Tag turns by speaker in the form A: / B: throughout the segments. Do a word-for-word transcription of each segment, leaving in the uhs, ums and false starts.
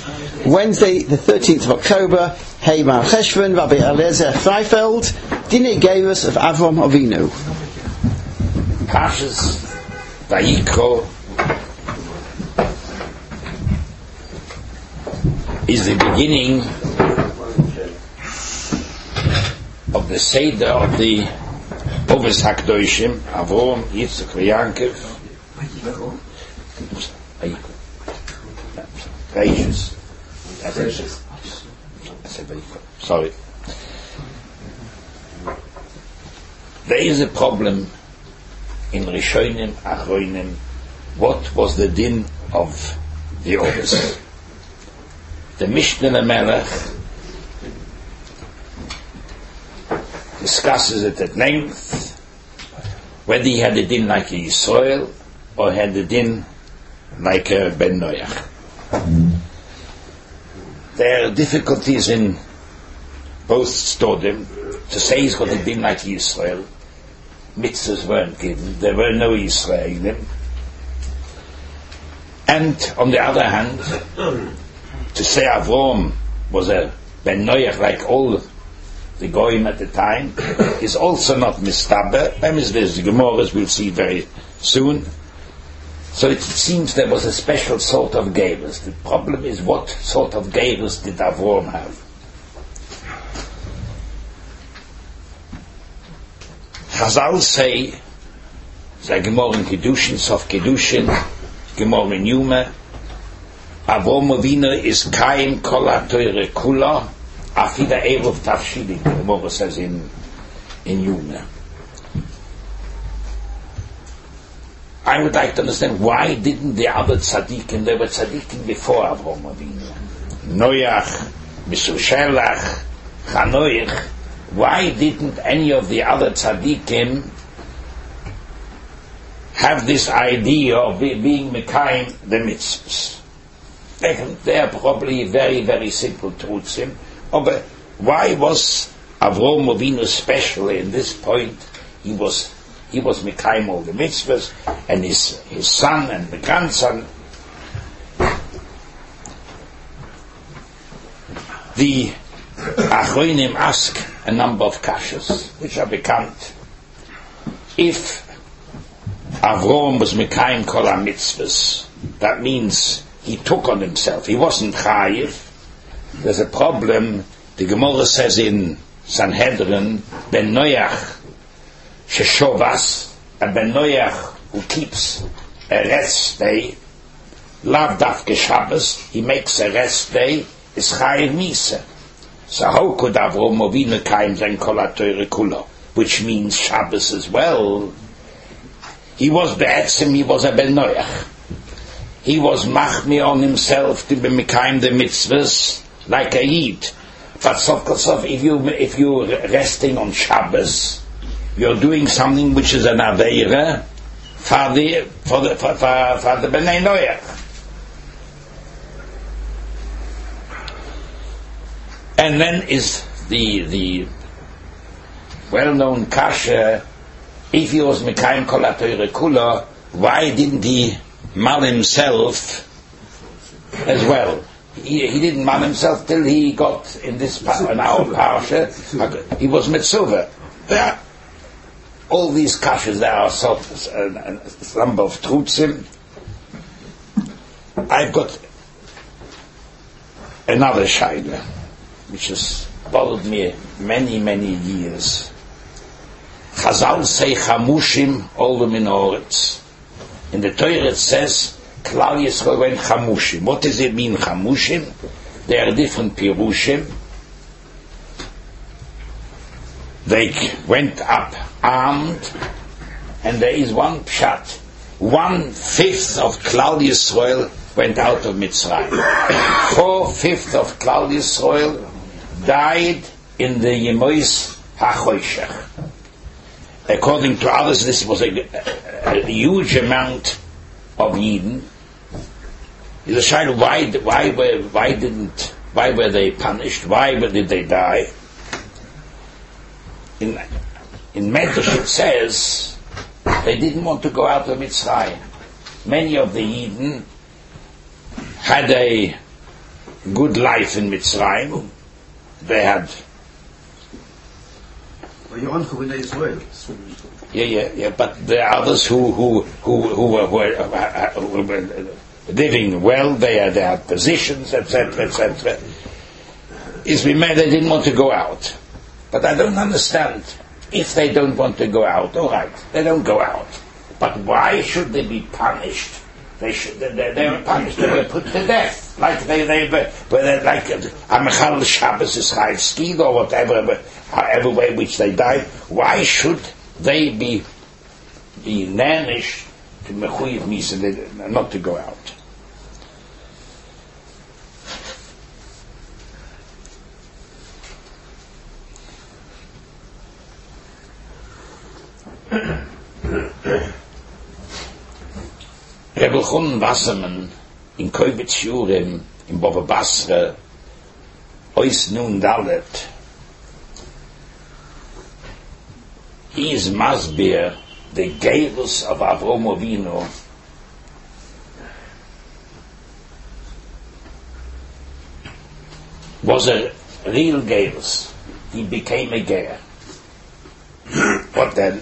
A: Wednesday, the thirteenth of October, Hey Mar Cheshvan, Rabbi Eliezer Freifeld, Dinei Geirus of Avram Avinu.
B: Parshas Vayikro is the beginning of the Seder of the Oves HaKdoshim, Avram, Yitzchak, Yaakov. Gracious. Gracious. I said Vayikro. Sorry. There is a problem in Rishonim, Achronim. What was the din of the Oves? The Mishnah Melech discusses it at length, whether he had a din like a Yisrael or had a din like a Ben Noach. There are difficulties in both stodim. To say he's got a din like Yisrael, mitzvahs weren't given, there were no Yisraelim. And on the other hand, to say Avram was a Ben Noach like all the Goyim at the time is also not mistaber. There's the Gemara, we'll see very soon. So it seems there was a special sort of Geirus. The problem is, what sort of Geirus did Avram have? Chazal say, the Gemara in Kedushin, Sof Kedushin, Gemara in Yuma, Avram Avinu is Kaim Kol HaTorah Kula, Afida Erev Tafshilin, the Gemara says in in Yuma. I would like to understand, why didn't the other tzaddikim, there were tzaddikim before Avram Avinu, Noach, Mesushelach, Chanoich, why didn't any of the other tzaddikim have this idea of be, being Mekayim the mitzvahs? They, they are probably very, very simple truths. But why was Avram Avinu special in this point? He was he was Mekayim all the mitzvahs, and his his son and the grandson. The Achronim ask a number of kashas, which are bekannt. If Avram was Mekayim kol ha-mitzvahs, that means he took on himself, he wasn't chayiv. There's a problem. The Gemara says in Sanhedrin, Ben Noach sheshovas, a Ben Noach who keeps a rest day, lav dafke Shabbos, he makes a rest day, is chayiv misa. So how could Avram Avinu kaim sein kol ha-Torah kula, which means Shabbos as well? He was be'etzim, he was a Ben Noach. He was machmi on himself to be mekayim the mitzvahs like a Yid. But so, so if you if you're resting on Shabbos, you're doing something which is an aveira for the for the for, for, for the Bnei Noach. And then is the the well-known kasha: if he was mekayim kol ha-Torah kula, why didn't he mal himself as well? He, he didn't man himself till he got in this pa- in our parsha. He was mitzvah. There, all these kashas, there are so, a, a number of truths. I've got another shaila, which has bothered me many, many years. Chazal say chamushim all the minoritz. In the Torah it says Klal Yisrael went chamushim. What does it mean, chamushim? There are different pirushim. They went up armed, and there is one pshat. One fifth of Klal Yisrael went out of Mitzrayim. Four fifths of Klal Yisrael died in the Yemois HaChoshech. According to others, this was a, a, a huge amount of Yidden. Is a shayla, why why were why didn't why were they punished? Why did they die? In in Medrash it says they didn't want to go out of Mitzrayim. Many of the Yidden had a good life in Mitzrayim. They had. Yeah, yeah, yeah. But there are others who who who who were, were, uh, who were living well. They had, they had positions, et cetera, et cetera. Is we made they didn't want to go out. But I don't understand. If they don't want to go out, all right, they don't go out. But why should they be punished? They should. They, they were punished. They were put to death, like they they were, were like Amachal Shabbos is Chayv or whatever, however way which they died. Why should they be be banished to Mechuyev Misa, not to go out? Rebbe Chon Wasserman in Kovetz Shurim in Bava Basra Ois Nun Dalet, he is Masbir, the Geirus of Avrom Avinu, was a real Geirus. He became a Geir. What then?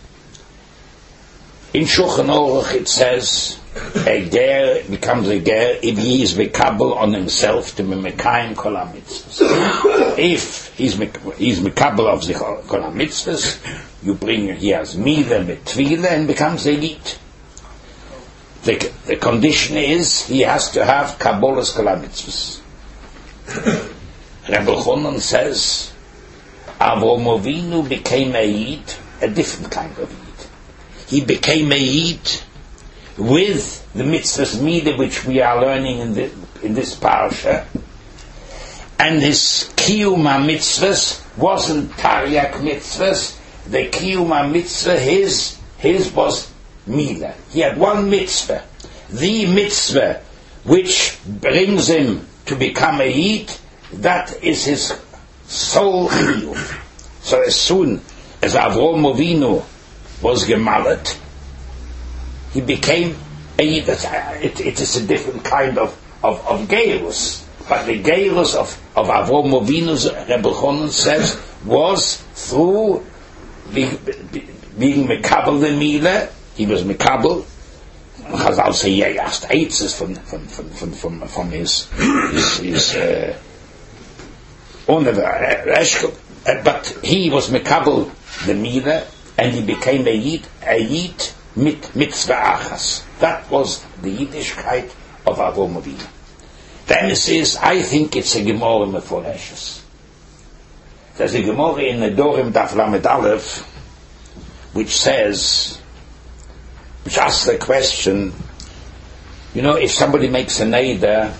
B: In Shulchan Aruch it says a ger becomes a ger if he is mekabel on himself to be mekayim kol hamitzvos. If he's he's mekabel of the kol hamitzvos, you bring he has milah with tvila and becomes a yid. The the condition is he has to have kabbalas kol hamitzvos. Rebbe Chonon says Avrom Avinu became a yid, a different kind of yid. He became a yid with the mitzvahs midah which we are learning in, the, in this parasha, and his kiyum mitzvahs wasn't tariak mitzvahs. The kiyum mitzvah his his was midah. He had one mitzvah, the mitzvah which brings him to become a yid. That is his sole kiyum. So as soon as Avrom Avinu was gemalet, he became a yid. It, it is a different kind of of, of geirus, but the geirus of of Avrom Avinu's, Rebbe Chonon says, was through being, being mekabel the milah. He was mekabel. Chazal say he asked eitzes from from from from from, from his his, his uh, owner, uh, but he was mekabel the milah. And he became a yid, a yid mit mitzvah achas. That was the Yiddishkeit of Avrom Avinu. Then it says, I think it's a Gemara Meforeshes. There's a Gemara in the Dorim Daf Lamed Aleph, which says, which asks the question, you know, if somebody makes a neder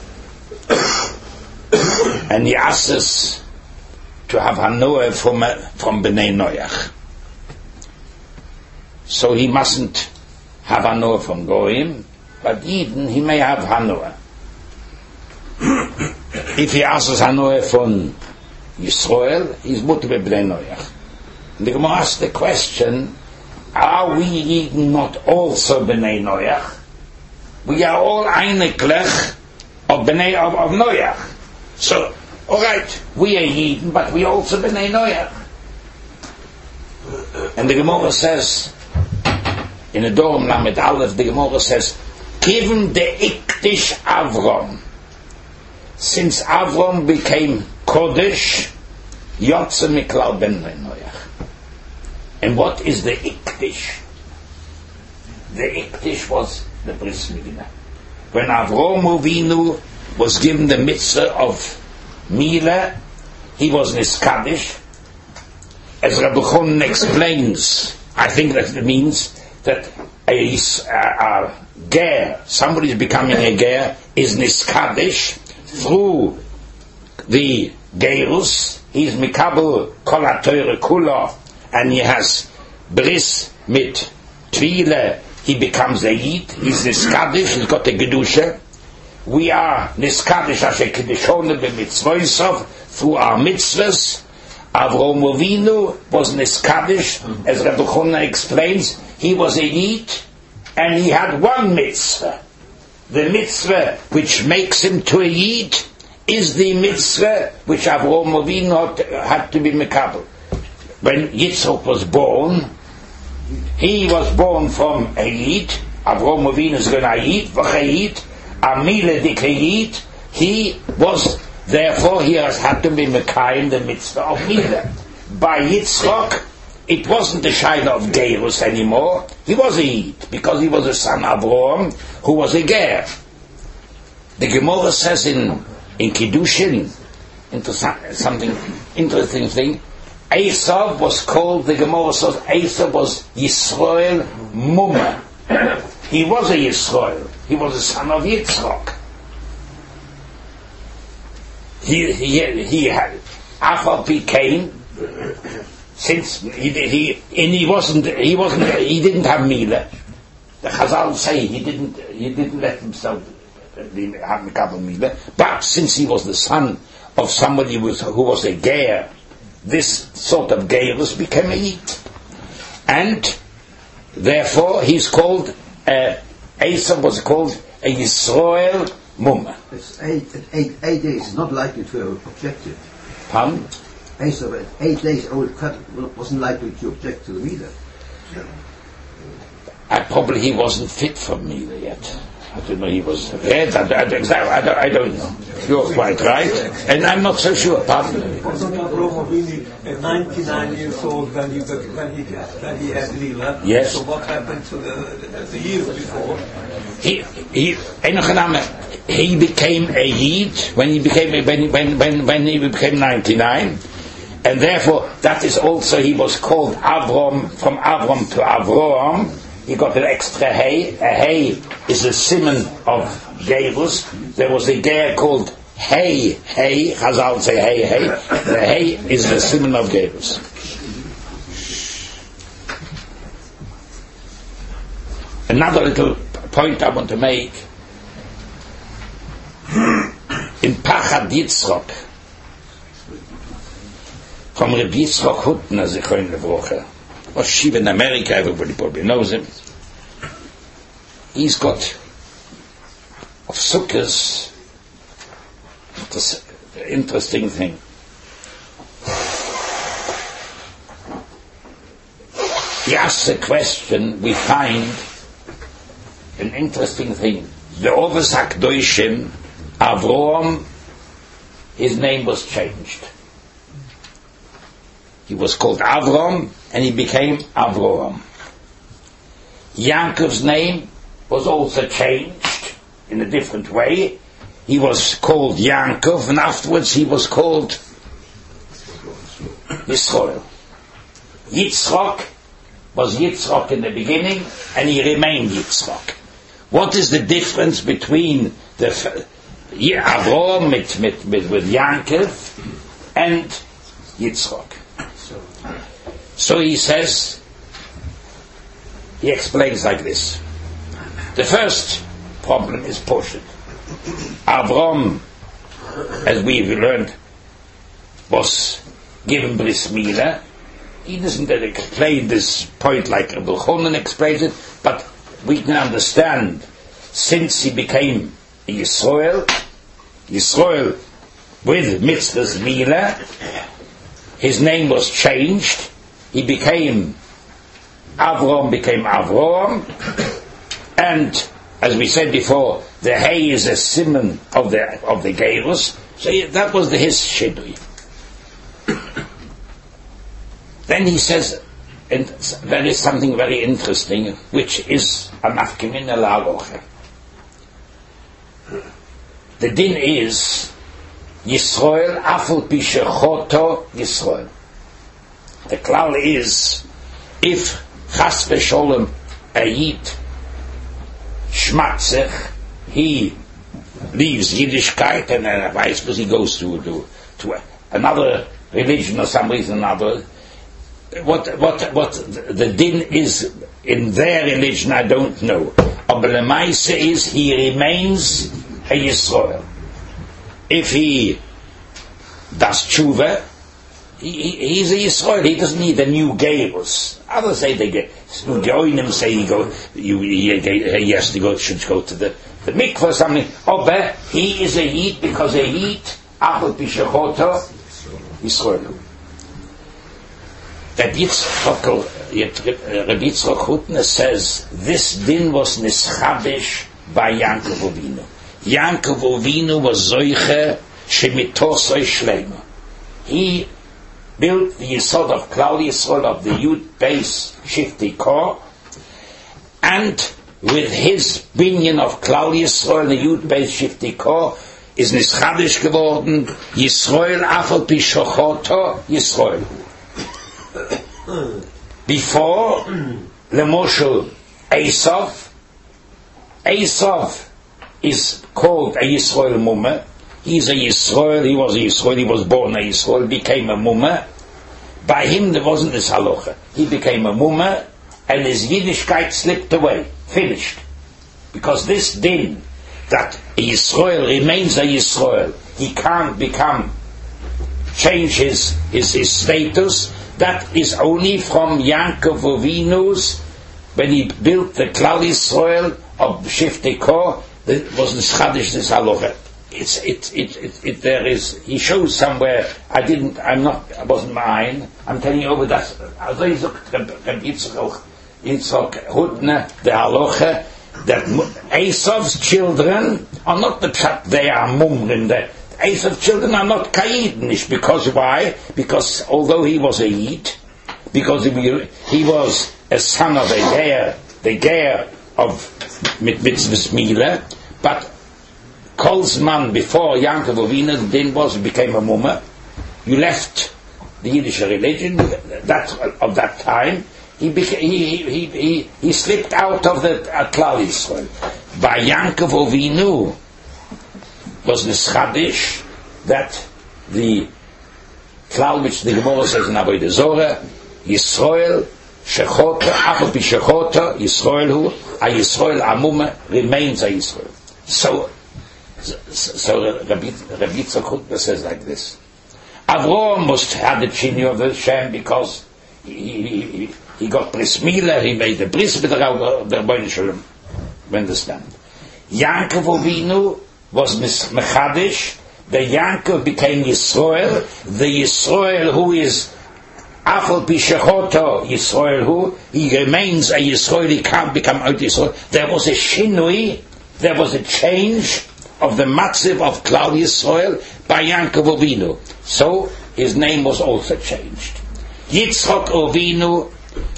B: and he asks us to have Hanoah from, from Bnei Noach, so he mustn't have Hanoah from Goyim, but Eden he may have Hanoah. If he asks Hanoah from Yisrael, he's mutter b'Bnei Noach. And the Gemara asks the question, are we Eden not also Bnei Noach? We are all Eineklech of Bnei of, of Noach. So, all right, we are Eden, but we are also Bnei Noach. And the Gemara says, in the Dorim Lamed Aleph, the Gemara says, given the Ikdish Avram, since Avram became Kodesh, Yotze Miklal Ben Noach. And what is the Ikdish? The Ikdish was the Bris Milah. When Avram Avinu was given the mitzvah of Milah, he was Niskadish. As Rabbi Chonon explains, I think that it means that a, a, a ger, somebody is becoming a ger, is niskadish through the gerus. He's mikabel kol ha-Torah kula, and he has bris mit tvila. He becomes a yid. He's niskadish. He's got a gedusha. We are niskadish asher kedishona b'mitzvoisav through our mitzvahs. Avrom Avinu was niskadish, as Rebbe Chonon explains. He was a yid, and he had one mitzvah. The mitzvah which makes him to a yid is the mitzvah which Avraham Avinu had, had to be mekabel. When Yitzchok was born, he was born from a Yid. Avraham Avinu is going to eat, v'chayit, amile dikayit. He was, therefore, he has had to be mekayim the mitzvah of Milah. By Yitzchok, it wasn't the Shaila of Geirus anymore. He was a Yid, because he was a son of Avraham, who was a Ger. The Gemara says in, in Kiddushin, into something interesting thing, Esav was called, the Gemara says, Esav was Yisrael Mumah. He was a Yisrael. He was a son of Yitzchok. He, he, he had, Achal became, since he, he, and he wasn't, he wasn't, he didn't have Milah. The Chazal say he didn't, he didn't let himself have Mekabel Milah, but since he was the son of somebody who was, who was a Ger, this sort of Geirus became a Yid. And therefore he's called, uh, Esav was called a Yisrael Mumah.
C: It's eight, eight, eight days is not likely to have objected.
B: Pardon?
C: Esav at eight days old cut wasn't likely to object to the Milah.
B: I probably he wasn't fit for Milah yet. I don't know, he was red, I, I, exactly, I, don't, I don't know. You're quite right. And I'm not so sure, pardon.
D: Wasn't Avraham Avinu at ninety-nine years old when he, when he, when he had Milah?
B: Yes.
D: So what happened to the, the, the years before?
B: He, he, he became a Yid when he became, when, when, when, when he became ninety-nine. And therefore, that is also, he was called Avram, from Avram to Avraham. He got an extra hay. A hay is a simon of Geirus. There was a ger called Hay, Hay. Chazal say Hay, Hay. The hay is the simon of Geirus. Another little point I want to make. In Pachad Yitzchok, from Reb Yitzchok Hutner, Zichron Levrocha, was Shiva in America, everybody probably knows him. He's got of Sukkos, this interesting thing. He asks a question, we find an interesting thing. The Oves HaKdoshim, Avraham, his name was changed. He was called Avram, and he became Avraham. Yaakov's name was also changed in a different way. He was called Yaakov, and afterwards he was called Yisrael. Yitzchok was Yitzchok in the beginning, and he remained Yitzchok. What is the difference between the Avraham with, with, with, with Yaakov and Yitzchok? So he says, he explains like this. The first problem is Poshet. Avram, as we've learned, was given Bris Milah. He doesn't explain this point like Rabbi Chonon explains it, but we can understand, since he became a Yisrael, Yisrael with Mitzvah's Milah, his name was changed. He became, Avram became Avram, and as we said before, the hay is a simon of the of the Geirus. So he, that was the, his shidui. Then he says, and there is something very interesting, which is a nafkamina la'alocha. The din is Yisrael afal pi shechoto Yisrael. The klal is, if chas v'sholem a Yid schmatzech, he leaves Yiddishkeit and uh, weiß was he goes to, to, to another religion or some reason or another. What, what, what the din is in their religion, I don't know. But the Maisa is he remains a Yisrael. If he does tshuva, he, he, he's a Yisrael. He doesn't need a new Geirus. Others say they get Goinim say he go, you, he, he has to go, should go to the, the mikveh or something. Oh, but he is a Yid because a Yid Afal Pishachoto, Yisroel. Rabbi Yitzchak Hutner says this din was nischabesh by Yankov Avinu. Yankov Avinu was zoiche shemitosoi shleima. He built the Yisod of Klal Yisrael of the Yud Beis Shifti Kor, and with his binyan of Klal Yisrael, the Yud Beis Shifti Kor, is nischabesh geworden Yisrael Afal Pishachoto Yisrael. Before Lemoshel Esav, Esav is called a Yisrael Mumma. He's a Yisrael, he was a Yisrael, he was born a Yisrael, became a Mumma. By him there wasn't this halacha. He became a Mumma, and his Yiddishkeit slipped away, finished. Because this din, that a Yisrael remains a Yisrael, he can't become, change his, his, his status, that is only from Yankov Avinu's, when he built the Klal Yisrael of Shifti Kor, that was the Schadish this halacha. It's it, it it it there is. He shows somewhere. I didn't. I'm not. I wasn't mine. I'm telling you over that. Also Yitzchak Hutner the halacha that Esav's children are not the pshat. They are mumrim. The Esav's children are not kaidnish. Because why? Because although he was a yid, because he, he was a son of a ger, the ger of mitzvahs mila, but Kolzman before Yankov Avinu then was became a mumma. You left the Yiddish religion that of that time. He became, he, he he he slipped out of the Klal Yisrael. By Yankov Avinu was the Schadish that the Klal, which the Gemara says in Avodah Zorah, Yisrael Shechota Afal Pi Shechota Yisrael Hu a Yisrael Amuma remains a Yisrael. So. So, so Rabbi Yitzchak Hutner says like this: Avraham must have the chini of the Shem because he he, he got bris milah, he made the bris with the Rabbeinu Shalom. You understand? Yankov Avinu was mechadish. The Yankov became Yisrael. The Yisrael who is Afal Pi Shechoto Yisrael who he remains a Yisrael. He can't become out Yisrael. There was a shinui. There was a change of the matziv of Klal Yisrael by Yankov Avinu. So his name was also changed. Yitzchak Avinu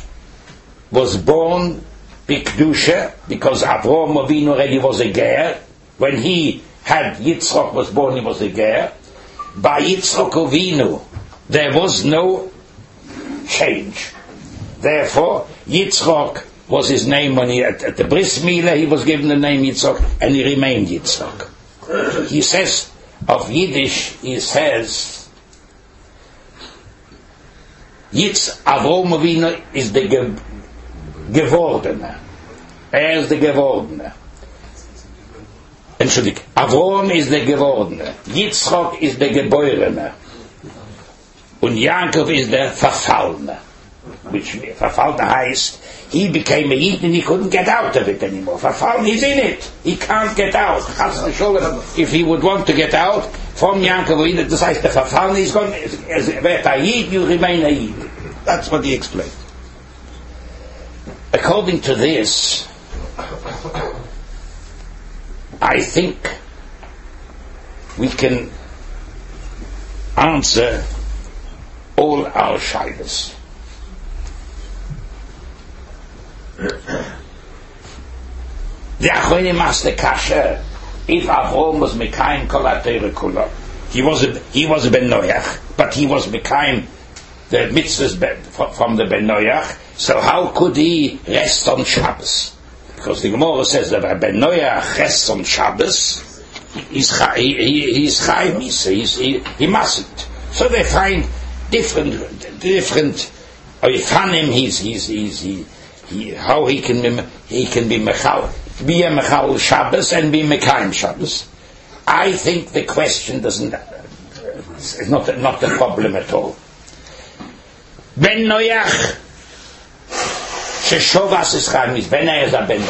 B: was born Bikdusha because Avraham Avinu already was a ger. When he had Yitzchak was born, he was a ger. By Yitzchak Avinu there was no change. Therefore, Yitzchak was his name when he at, at the bris milah he was given the name Yitzchak, and he remained Yitzchak. He says of Yiddish, he says Yitz Avraham Avinu is the ge, gewordene. Er is the gewordene. Entschuldig, Avraham is the gewordene. Yitzchak is the geborene. Und Yankov is the verfallene. Which verfallene heißt, he became a Yid and he couldn't get out of it anymore. Verfallen, he's in it. He can't get out. If he would want to get out from Yankov Avinu, das heißt, the Verfallen is gone. As a Yid, you remain a Yid. That's what he explained. According to this, I think we can answer all our shaylas. The Achronim asked the kasha if Avraham was Mekayim Kol HaTorah Kula. He was a, he was a Ben Noach, but he was Mekayim the mitzvahs from the Ben Noach. So how could he rest on Shabbos? Because the Gemara says that a Ben Noach rests on Shabbos, he's he, he, he's Chai Misa, he's, he, he mustn't. So they find different different. Ifanim, he's he's he's he. He, how he can be he can be mechal be a mechal Shabbos and be mekayim Shabbos. I think the question doesn't it's not not a problem at all. Ben Noach sheshovas is chamis Ben Noach Ben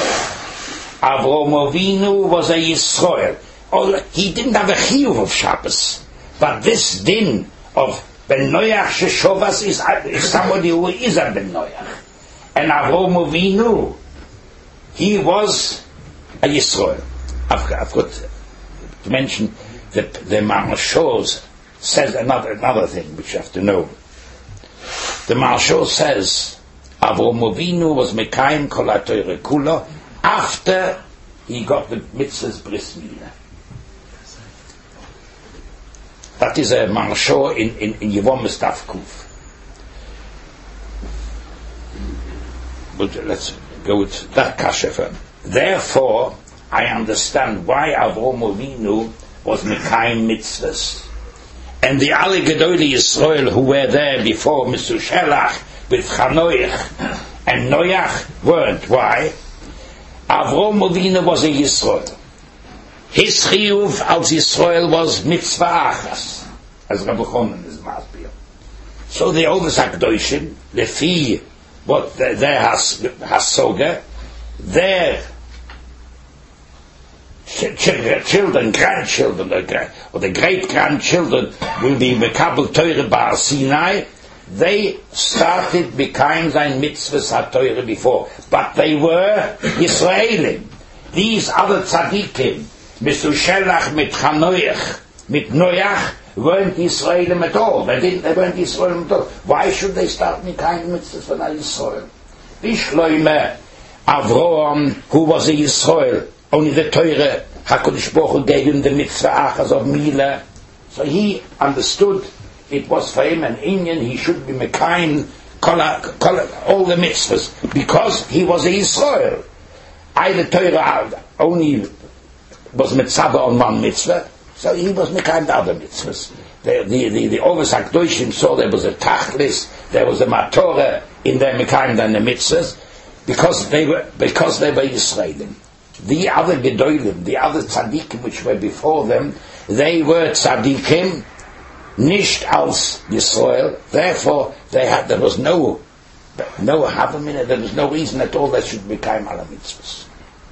B: Avraham Avinu was a Yisrael. All, he didn't have a chiyuv of Shabbos. But this din of Ben Noach Sheshovas is, is somebody who is a Ben Noach. And Avraham Avinu, he was a Yisrael. I've, I've got to mention that the Maharshal says another another thing which you have to know. The Maharshal says Avraham Avinu was Mekayim Kol HaTorah Kula after he got the mitzvahs bris milah. That is a Maharshal in in in Yevamos Daf Kuf. But let's go with that kasha. Therefore, I understand why Avraham Avinu was Mekayim mitzvahs. And the Ali Gedolei Yisrael who were there before Mister Shelach with Chanoich and Noach weren't. Why? Avraham Avinu was a Yisrael. His chiyuv als Yisrael was mitzvah achas, as Rabbi Chonon is masbir. So the Oves HaKdoshim, lefi what their has hasoga, their children, grandchildren, or the great-grandchildren will be Mekabel Torah Bar Sinai. They started becoming sein mitzvahs ha-Torah before, but they were Yisraelim. These other tzaddikim, Mister Shelach mit Chanoich, mit Noach, weren't Yisraelim at all. They didn't. They weren't Yisraelim at all. Why should they start becoming mitzvahs for Yisrael? Vishloime Avraham, who was a Yisrael. Only the Torah, HaKadosh Baruch Hu gave him the mitzvah achas of Milah. So he understood it was for him an Indian, he should be Mekayim, all the mitzvahs, because he was a Yisrael. I, the Torah, only was mitzvah on one mitzvah, so he was Mekayim the other mitzvahs. The, the, the, the Oves HaKdoshim saw there was a Tachlis, there was a Matorah in their Mekayim than the mitzvahs, because they were, because they were Yisraelim. The other Gedolim, the other Tzaddikim which were before them, they were Tzaddikim, nicht als Yisrael. Therefore, they had there was no no Havamina, there was no reason at all they should become ala mitzvahs.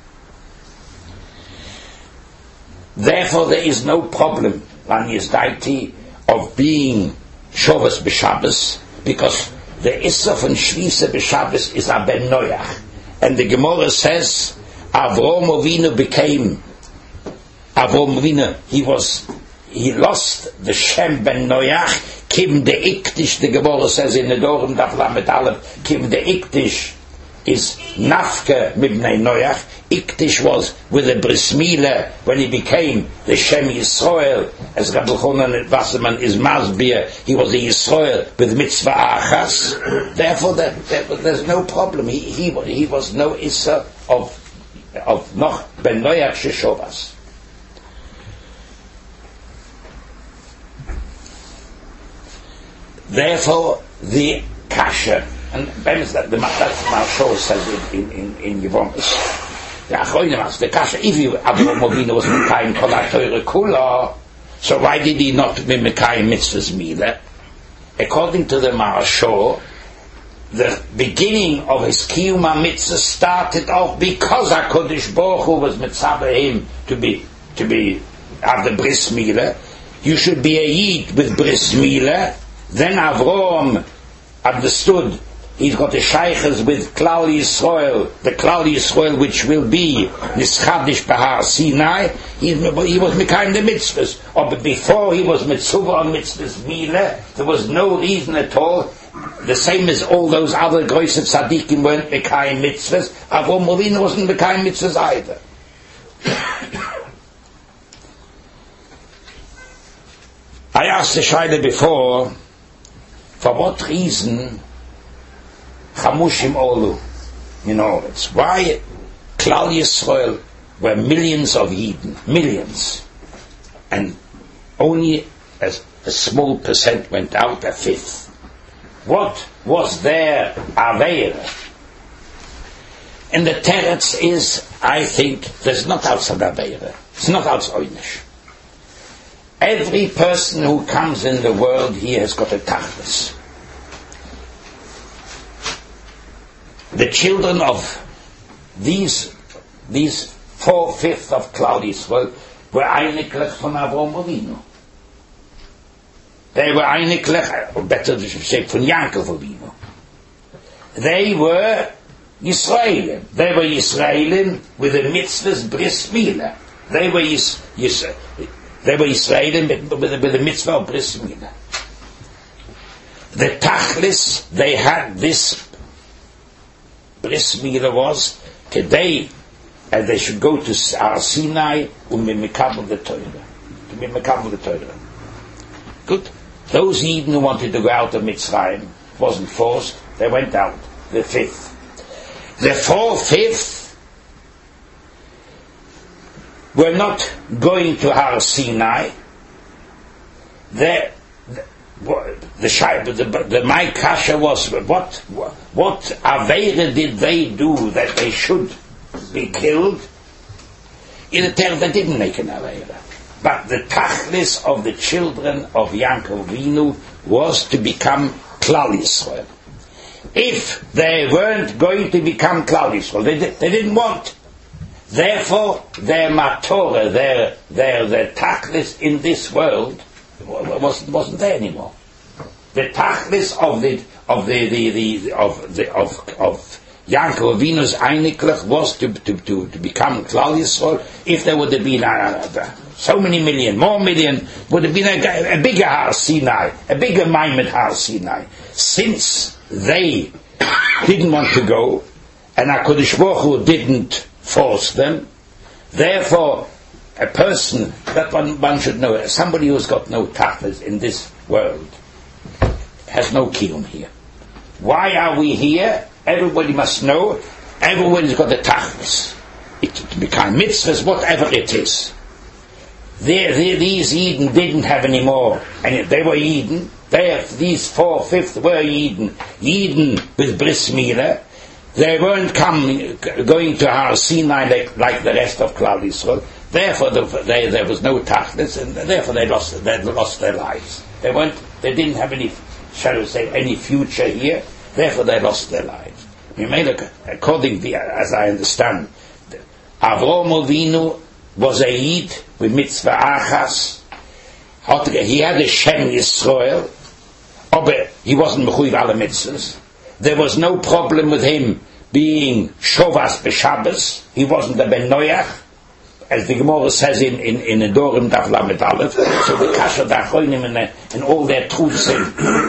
B: Therefore, there is no problem on Yizdaiti of being Shovas b'Shabbos, because the Issof and Shvisa b'Shabbos is a Ben Noach, and the Gemara says Avraham Avinu became Avraham Avinu. He was he lost the Shem Ben Noach. Kim de Iktish. The Gemara says in the Dorim Daf Lamed Aleph, Kim de Iktish is Nafke Mibnei Noach. Iktish was with the Bris Milah when he became the Shem Yisrael. As Rabbi Chonon Wasserman is Masbir, he was a Yisrael with Mitzvah Achas. Therefore, there, there, there's no problem. He he he was no Issa of of noch Ben Noach Sheshovas. Therefore, the kasha, and that's the Maharshal says in in in Yevamos. The Achronim, the kasha. If you Avraham Avinu was Mekayim Kol HaTorah Kula, so why did he not be Mekayim Mitzvahs Milah? According to the Maharshal, the beginning of his Kiyum HaMitzvah started off because HaKadosh Baruch Hu was mitzvah him to be to be have the Bris Milah. You should be a Yid with Bris Milah. Then Avraham understood he's got the Shaykhs with Klal Yisrael, the Klal Yisrael which will be Nischadish Bahar Sinai. He, he was Mekayim the mitzvahs. Or but before he was mitzvah on mitzvahs Milah, there was no reason at all. The same as all those other Groise Tzaddikim weren't Mekayim mitzvahs. Avraham Avinu wasn't Mekayim mitzvahs either. I asked the Shaila before, for what reason Chamushim Olu, you know, it's why Klal Yisrael were millions of Yidden, millions, and only as a small percent went out, a fifth. What was their Aveira? And the teretz is, I think, there's not outside Aveira. It's not outside Oynish. Every person who comes in the world, he has got a tachlis. The children of these these four fifths of Klal Yisrael were eigentlich from Avraham Avinu. they were eigentlich, or better to say, von Yankov Avinu. They were Yisraelim. They were Yisraelim with the mitzvahs bris milah. They were Yis, Yis, they were Yisraelim with, with, with the mitzvah of bris milah. The tachlis, they had this bris milah was today, and they should go to Har Sinai and be mekabel the Torah. To be mekabel the Torah. Good. Those Eden who wanted to go out of Mitzrayim, wasn't forced, they went out. The fifth. The four-fifth were not going to Har Sinai. The the the, the, the my kasha was what what aveira did they do that they should be killed? In the term they didn't make an aveira, but the tachlis of the children of Yaakov Avinu was to become Klal Yisrael. If they weren't going to become Klal Yisrael, they, they didn't want. Therefore, their matorah, their their their tachlis in this world wasn't wasn't there anymore. The tachlis of the of the, the, the of the of of Yaakov Avinu's Einiklach was to, to to to become Klal Yisrael. If there would have been uh, so many million, more million, would have been a, a bigger Har Sinai, a bigger Maimed Har Sinai. Since they didn't want to go, and HaKadosh Baruch Hu didn't force them, therefore, a person, that one, one should know, somebody who's got no tachlis in this world, has no kiyum here. Why are we here? Everybody must know, everybody's got the tachlis. It to become mitzvahs, whatever it is. They, they, these Eden didn't have any more, and they were Eden. They, these four-fifths were Eden. Eden with bris milah. They weren't coming, going to Har Sinai like, like the rest of Klal Yisrael. Therefore, the, they, there was no tachlis, and therefore they lost, they lost their lives. They weren't, they didn't have any, shall we say, any future here. Therefore, they lost their lives. According to, as I understand, Avraham Avinu was a Yid with mitzvah achas. He had a Shem Yisrael, but he wasn't mechuyev alle mitzvahs. There was no problem with him being Shovas b'Shabbos. He wasn't a Ben Noach, as the Gemara says in in in Nedorim Daf Lamed Aleph. So the Kasha Dachonim and, and all their truths in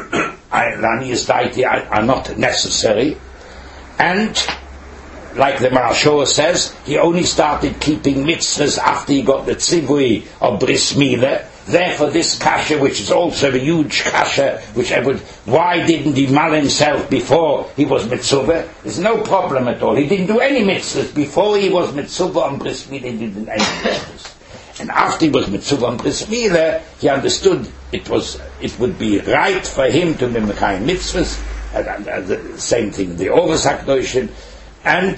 B: Lanias Daiti are, are not necessary. And like the Marashor says, he only started keeping mitzvahs after he got the tzivui of bris milah. Therefore, this kasha, which is also a huge kasha, which I would, why didn't he mal himself before he was mitzvah? There's no problem at all. He didn't do any mitzvahs before he was mitzvah on bris milah. He didn't do any mitzvahs, and after he was mitzvah on bris milah, he understood it was it would be right for him to be mekayim mitzvahs. And, and, and the same thing, the Oros HaKadoshim, and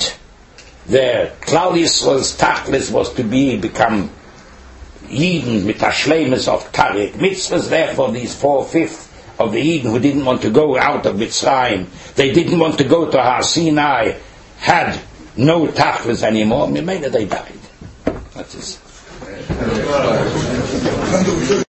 B: the Klal Yisrael's tachlis was to be become Eden mit Ashlemes of Karek mitzvahs. Therefore, these four-fifths of the Eden who didn't want to go out of Mitzrayim, they didn't want to go to Har Sinai, had no tachlis anymore. Maybe they died. That is.